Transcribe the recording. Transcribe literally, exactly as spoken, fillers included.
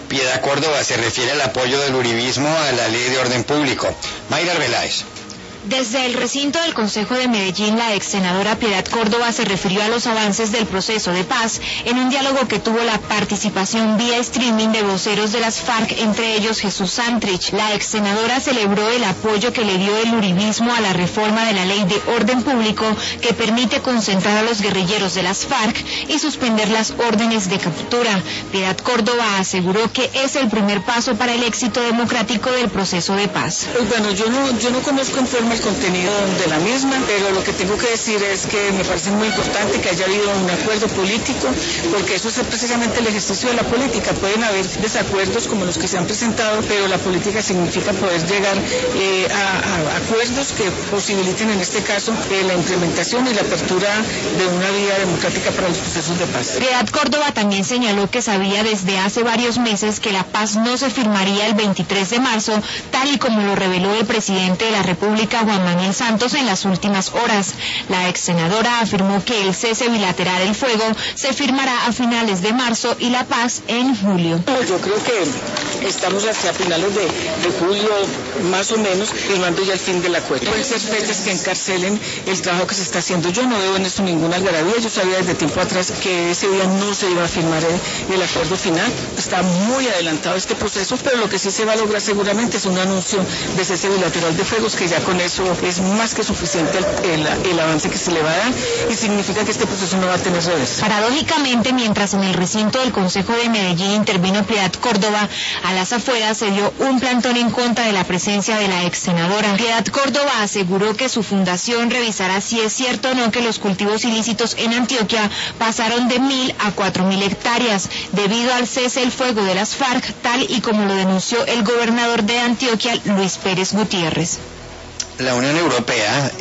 Piedad Córdoba se refiere al apoyo del uribismo a la ley de orden público. Mayra Arbeláez. Desde el recinto del Consejo de Medellín, la ex senadora Piedad Córdoba se refirió a los avances del proceso de paz en un diálogo que tuvo la participación vía streaming de voceros de las FARC, entre ellos Jesús Santrich. La ex senadora celebró el apoyo que le dio el uribismo a la reforma de la ley de orden público que permite concentrar a los guerrilleros de las FARC y suspender las órdenes de captura. Piedad Córdoba aseguró que es el primer paso para el éxito democrático del proceso de paz. Pues bueno, yo no, yo no conozco en forma el contenido de la misma, pero lo que tengo que decir es que me parece muy importante que haya habido un acuerdo político, porque eso es precisamente el ejercicio de la política. Pueden haber desacuerdos como los que se han presentado, pero la política significa poder llegar eh, a, a acuerdos que posibiliten en este caso eh, la implementación y la apertura de una vía democrática para los procesos de paz. Piedad Córdoba también señaló que sabía desde hace varios meses que la paz no se firmaría el veintitrés de marzo, tal y como lo reveló el presidente de la República, Juan Manuel Santos, en las últimas horas. La ex senadora afirmó que el cese bilateral del fuego se firmará a finales de marzo y la paz en julio. Yo creo que estamos hacia finales de, de julio, más o menos, firmando ya el fin del acuerdo. Pueden ser fechas que encarcelen el trabajo que se está haciendo. Yo no veo en esto ninguna algarabía. Yo sabía desde tiempo atrás que ese día no se iba a firmar el, el acuerdo final. Está muy adelantado este proceso, pero lo que sí se va a lograr seguramente es un anuncio de cese bilateral de fuegos, que ya con eso es más que suficiente el, el, el avance que se le va a dar y significa que este proceso no va a tener reversa. Paradójicamente, mientras en el recinto del Consejo de Medellín intervino Piedad Córdoba, a las afueras se dio un plantón en contra de la presencia de la ex senadora. Piedad Córdoba aseguró que su fundación revisará si es cierto o no que los cultivos ilícitos en Antioquia pasaron de mil a cuatro mil hectáreas debido al cese el fuego de las FARC, tal y como lo denunció el gobernador de Antioquia, Luis Pérez Gutiérrez. La Unión Europea